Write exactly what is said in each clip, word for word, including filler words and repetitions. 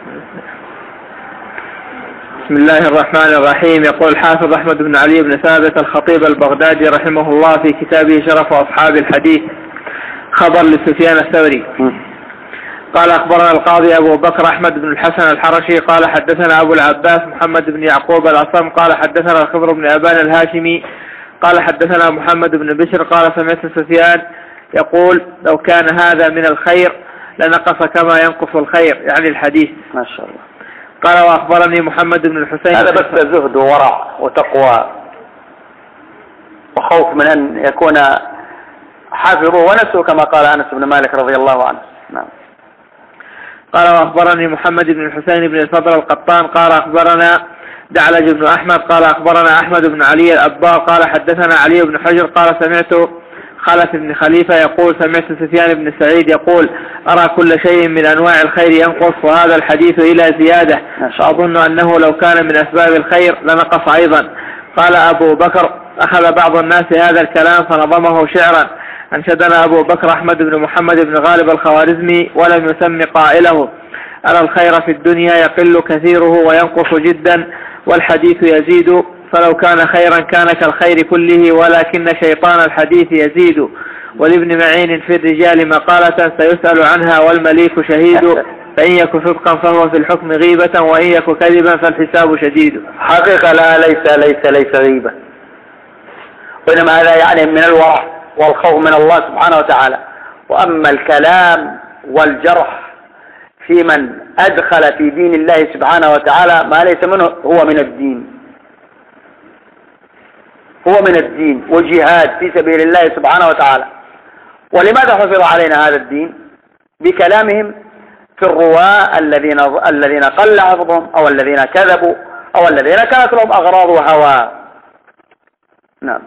بسم الله الرحمن الرحيم. يقول الحافظ أحمد بن علي بن ثابت الخطيب البغدادي رحمه الله في كتابه شرف أصحاب الحديث خبر لسفيان الثوري قال أخبرنا القاضي أبو بكر أحمد بن الحسن الحرشي قال حدثنا أبو العباس محمد بن يعقوب الأصم قال حدثنا الخضر بن أبان الهاشمي قال حدثنا محمد بن بشر قال سمعت سفيان يقول لو كان هذا من الخير لنقص كما ينقص الخير، يعني الحديث. ما شاء الله. قال وأخبرني محمد بن الحسين. هذا بس زهد وورع وتقوى وخوف من أن يكون حافظوا ونسوا كما قال أنس بن مالك رضي الله عنه. نعم. قال وأخبرني محمد بن الحسين بن الفضل القطان قال أخبرنا دعلج بن أحمد قال أخبرنا أحمد بن علي الأبار قال حدثنا علي بن حجر قال سمعت خلف بن خليفة يقول سمعت سفيان بن سعيد يقول أرى كل شيء من أنواع الخير ينقص وهذا الحديث إلى زيادة، فأظن أنه لو كان من أسباب الخير لنقص أيضا. قال أبو بكر أخذ بعض الناس هذا الكلام فنظمه شعرا. أنشدنا أبو بكر أحمد بن محمد بن غالب الخوارزمي ولم يسم قائله: أرى الخير في الدنيا يقل كثيره وينقص جدا والحديث يزيد، فلو كان خيرا كان كالخير كله ولكن شيطان الحديث يزيد. ولابن معين في الرجال مقالة سيسأل عنها والمليك شهيد، فإن يك صدقا فهو في الحكم غيبة وإن يك كذبا فالحساب شديد. حقيقة لا ليس ليس ليس غيبة، وإنما هذا يعني من الورع والخوف من الله سبحانه وتعالى. وأما الكلام والجرح في من أدخل في دين الله سبحانه وتعالى ما ليس منه هو من الدين، هو من الدين وجهاد في سبيل الله سبحانه وتعالى. ولماذا حفظ علينا هذا الدين؟ بكلامهم في الرواة الذين الذين قل حفظهم أو الذين كذبوا أو الذين كانت لهم أغراض وهوى. نعم.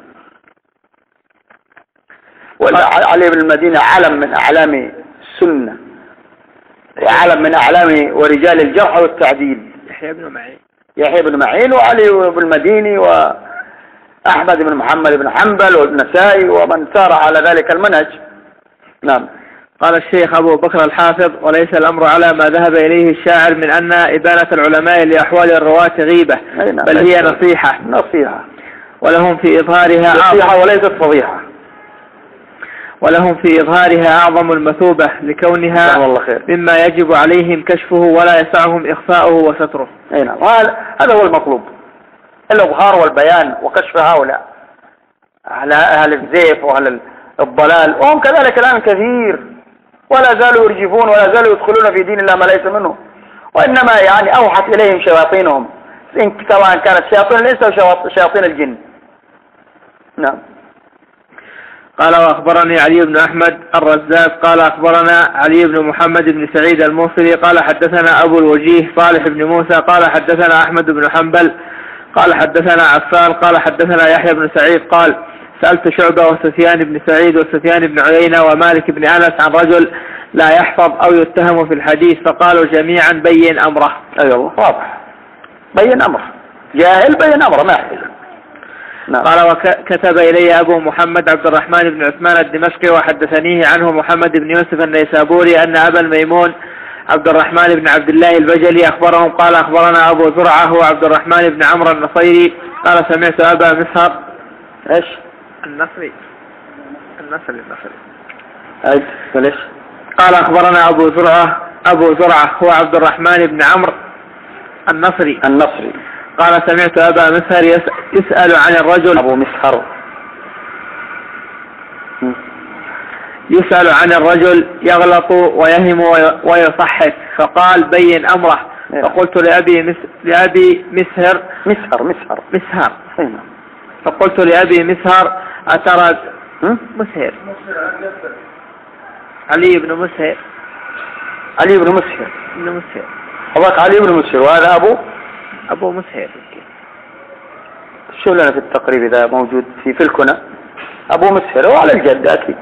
وعلي بن المدينة علم من أعلام السنة وعلم من أعلام ورجال الجرح والتعديل. يحيى بن معين يحيى بن معين وعلي بن المديني وأحمد بن محمد بن حنبل والنسائي ومن سار على ذلك المنهج. نعم. قال الشيخ أبو بكر الحافظ: وليس الأمر على ما ذهب إليه الشاعر من أن إبانة العلماء لأحوال الرواة غيبة، بل هي نصيحة نصيحة ولهم في إظهارها نصيحة وليست فضيحة، ولهم في إظهارها أعظم المثوبة لكونها مما يجب عليهم كشفه ولا يسعهم إخفاؤه وستره. أي نعم. هذا هو المطلوب، الإظهار والبيان وكشف هؤلاء أهل الزيف وأهل الضلال، وهم كذلك الآن كثير ولا زالوا يرجفون ولا زالوا يدخلون في دين الله ما ليس منه، وإنما يعني أوحت إليهم شياطينهم، سواء كانت شياطين الإنس أو شياطين الجن. نعم. قال وأخبرني علي بن أحمد الرزاق قال أخبرنا علي بن محمد بن سعيد الموصلي قال حدثنا أبو الوجيه صالح بن موسى قال حدثنا أحمد بن حنبل قال حدثنا عفان قال حدثنا يحيى بن سعيد قال سألت شعبة وسفيان بن سعيد وسفيان بن عيينة ومالك بن أنس عن رجل لا يحفظ أو يتهم في الحديث، فقالوا جميعا بين أمره. أيوة واضح، بين أمره، جاهل بين أمره ما يحفظ. نعم. قال وكتب إلي أبو محمد عبد الرحمن بن عثمان الدمشقي وحدثنيه عنه محمد بن يوسف النيسابوري أن أبا الميمون عبد الرحمن بن عبد الله البجلي أخبرهم قال أخبرنا أبو زرعة هو عبد الرحمن بن عمرو النصيري قال سمعت أبا مسهر إيش النصري النصري النصري أيش ليش قال أخبرنا أبو زرعة أبو زرعة هو عبد الرحمن بن عمرو النصري النصري قال سمعت أبا مسهر يسأل عن الرجل أبو مسهر يسأل عن الرجل يغلط ويهم ويصحف، فقال بين أمره. فقلت لأبي مس... لأبي مسهر مسهر مسهر مسهر فقلت لأبي مسهر أترى مسهر علي بن مسهر علي بن مسهر بن مسهر أباك علي بن مسهر وهذا أبو أبو مسهر. شو لنا في التقريب إذا موجود في في الكنى أبو مسهر وعلى الجدة أكيد.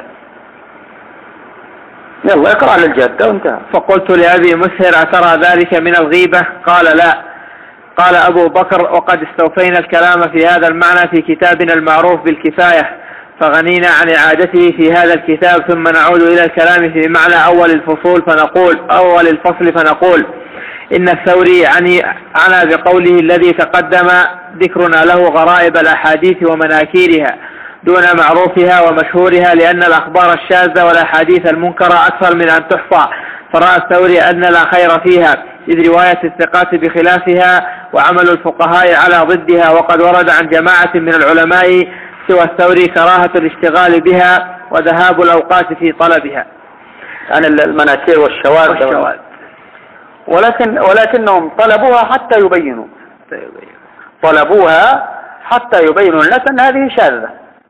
يلا اقرأ على الجدة وانتهى. فقلت لأبي مسهر أترى ذلك من الغيبة؟ قال لا. قال أبو بكر وقد استوفينا الكلام في هذا المعنى في كتابنا المعروف بالكفاية، فغنينا عن إعادته في هذا الكتاب، ثم نعود إلى الكلام في معنى أول الفصول فنقول أول الفصل فنقول إن الثوري يعني عنا بقوله الذي تقدم ذكرنا له غرائب الأحاديث ومناكيرها دون معروفها ومشهورها، لأن الأخبار الشاذة والأحاديث المنكرة أكثر من أن تحصى، فرأى الثوري أن لا خير فيها، إذ رواية الثقات بخلافها وعمل الفقهاء على ضدها، وقد ورد عن جماعة من العلماء سوى الثوري كراهة الاشتغال بها وذهاب الأوقات في طلبها، عن المناكير والشواذ, والشواذ. ولكن ولكنهم طلبوها حتى يبينوا طلبوها حتى يبينوا الناس أن هذه شاذة،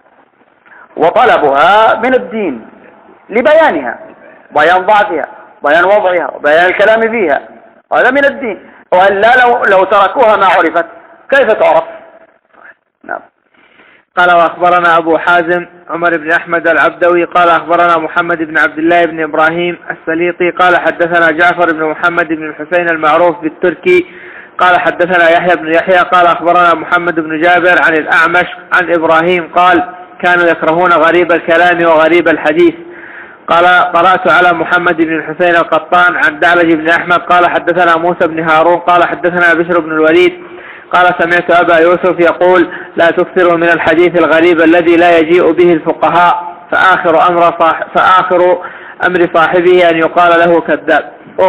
وطلبها من الدين لبيانها، بيان ضعفها، بيان وضعها، وبيان الكلام فيها، هذا من الدين. وإلا لو, لو تركوها ما عرفت كيف تعرف؟ نعم. قال وأخبرنا أبو حازم عمر بن أحمد العبدوي قال أخبرنا محمد بن عبد الله بن إبراهيم السليطي قال حدثنا جعفر بن محمد بن الحسين المعروف بالتركي قال حدثنا يحيى بن يحيى قال أخبرنا محمد بن جابر عن الأعمش عن إبراهيم قال كانوا يكرهون غريب الكلام وغريب الحديث. قال قرأت على محمد بن الحسين القطان عن دعلج بن أحمد قال حدثنا موسى بن هارون قال حدثنا بشر بن الوليد قال سمعت أبا يوسف يقول لا تكثروا من الحديث الغريب الذي لا يجيء به الفقهاء، فآخر أمر, صاح فآخر أمر صاحبه أن يقال له كذاب.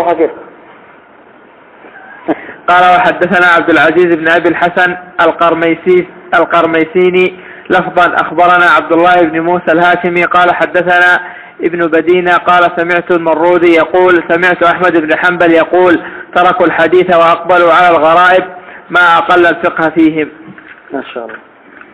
قال وحدثنا عبد العزيز بن أبي الحسن القرميسي القرميسيني لفظا أخبرنا عبد الله بن موسى الهاشمي قال حدثنا ابن بدينة قال سمعت المرودي يقول سمعت أحمد بن حنبل يقول تركوا الحديث وأقبلوا على الغرائب ما أقل الفقه فيهم. ما شاء الله.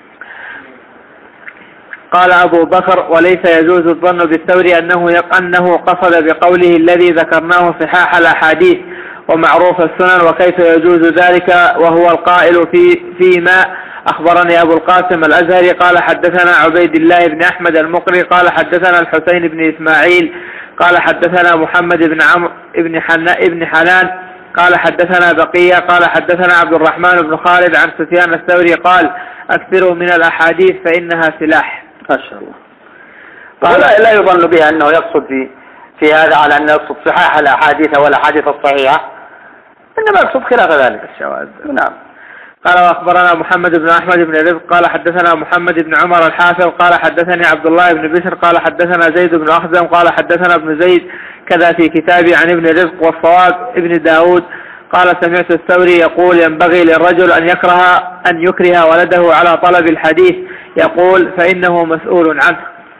قال أبو بكر وليس يجوز الظن بالثوري أنه أنه قصد بقوله الذي ذكرناه صحاح الأحاديث ومعروف السنن، وكيف يجوز ذلك وهو القائل في فيما أخبرني أبو القاسم الأزهري قال حدثنا عبيد الله بن أحمد المقري قال حدثنا الحسين بن إسماعيل قال حدثنا محمد بن عمرو بن بن حنان قال حدثنا بقية قال حدثنا عبد الرحمن بن خالد عن سفيان الثوري قال أكثروا من الأحاديث فإنها سلاح. ما شاء الله. قال لا يظن بها أنه يقصد في في هذا على أنه يقصد صحاح الأحاديث والأحاديث الصحيحة، إنما يقصد خلاف ذلك الشواذ. نعم. قال وأخبرنا محمد بن أحمد بن رزق قال حدثنا محمد بن عمر الحافظ قال حدثني عبد الله بن بشر قال حدثنا زيد بن أخزم قال حدثنا ابن زيد كذا في كتابي عن ابن رزق والصواب ابن داود قال سمعت الثوري يقول ينبغي للرجل أن يكره أن يكره ولده على طلب الحديث يقول فإنه مسؤول عنه.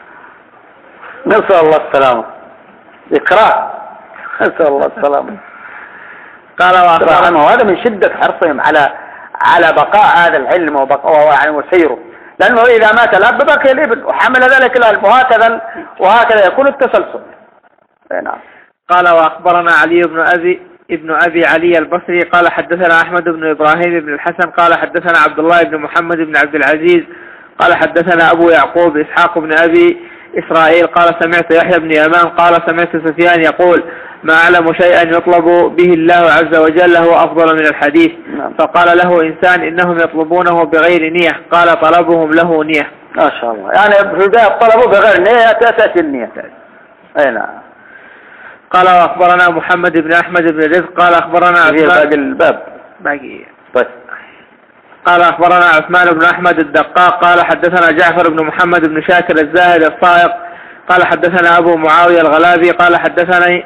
نسأل الله السلامة. إكراه. نسأل الله السلامة. قال وأخبرنا وهذا من شدة حرصهم على على بقاء هذا العلم وبقاء وسيره، لأنه إذا مات الأب بقي الابن وحمل ذلك العلم، وهكذا وهكذا يكون التسلسل. نعم. قال وأخبرنا علي بن أبي ابن أبي علي البصري قال حدثنا أحمد بن إبراهيم بن الحسن قال حدثنا عبد الله بن محمد بن عبد العزيز قال حدثنا أبو يعقوب إسحاق بن أبي إسرائيل قال سمعت يحيى بن يمان قال سمعت سفيان يقول ما أعلم شيئا يطلب به الله عز وجل هو أفضل من الحديث. نعم. فقال له إنسان إنهم يطلبونه بغير نية قال طلبهم له نية. ما شاء الله. يعني في البداية طلبوا بغير نية تأتي النية. أي نعم. قال وأخبرنا محمد بن أحمد بن رزق قال أخبرنا باقي الباب باقي طيب. قال أخبرنا عثمان بن أحمد الدقاق قال حدثنا جعفر بن محمد بن شاكر الزاهد الصائغ قال حدثنا أبو معاوية الغلابي قال حدثني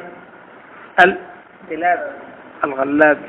الغلابي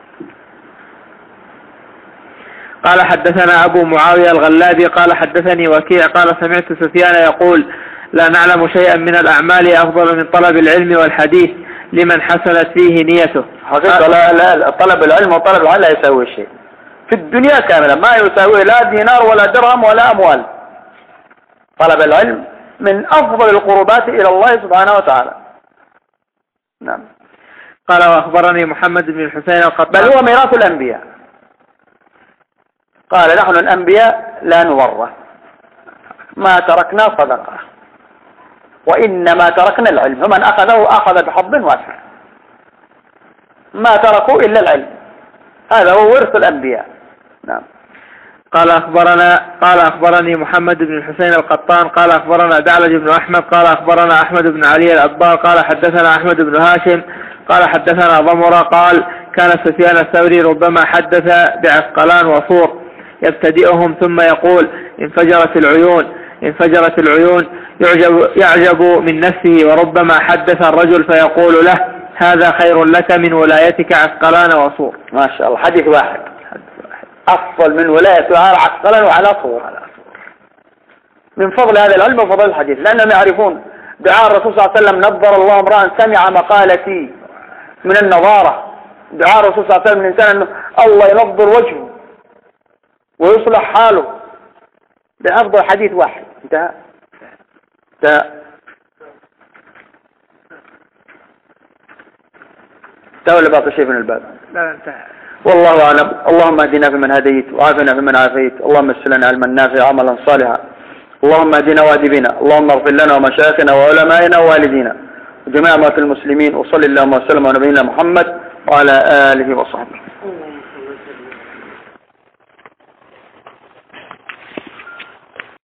قال حدثنا أبو معاوية الغلابي قال حدثني وكيع قال سمعت سفيان يقول لا نعلم شيئا من الأعمال أفضل من طلب العلم والحديث لمن حسنت فيه نيته. حقيقة لا لا طلب العلم وطلب العلم لا يساوي شيء في الدنيا كاملة، ما يساوي لا دينار ولا درهم ولا أموال. طلب العلم من أفضل القربات إلى الله سبحانه وتعالى. نعم. قال وأخبرني محمد بن الحسين القطان بل هو ميراث الأنبياء. قال نحن الأنبياء لا نورث، ما تركنا صدقة وإنما تركنا العلم، فمن أخذه أخذ بحظ واسع، ما تركوا إلا العلم، هذا هو ورث الأنبياء. نعم. قال أخبرنا قال أخبرني محمد بن الحسين القطان قال أخبرنا دعلج بن أحمد قال أخبرنا أحمد بن علي الأبار قال حدثنا أحمد بن هاشم قال حدثنا ضمرة قال كان سفيان الثوري ربما حدث بعسقلان وصور يبتدئهم ثم يقول انفجرت العيون انفجرت العيون يعجب, يعجب من نفسه، وربما حدث الرجل فيقول له هذا خير لك من ولايتك عسقلان وصور. ما شاء الله، حديث واحد أفضل من ولاية عسقلان وعلى صور. من فضل هذا العلم وفضل الحديث، لأنهم يعرفون دعاء الرسول صلى الله عليه وسلم نظر الله امرأ سمع مقالتي من النظارة. دعاء الرسول صلى الله عليه وسلم الإنسان أنه الله ينظر وجهه ويصلح حاله بأفضل حديث واحد. انتهى انتهى انتهى ولا باقي شيء من الباب؟ لا انتهى. والله أعلم. اللهم اهدنا فيمن هديت وعافنا فيمن عافيت، اللهم يسر لنا علما نافعا عملا صالحا، اللهم اهدنا واهد بنا، اللهم اغفر لنا ومشايخنا وعلمائنا ووالدينا وجميع موتى المسلمين، وصل اللهم وسلم على نبينا محمد وعلى آله وصحبه.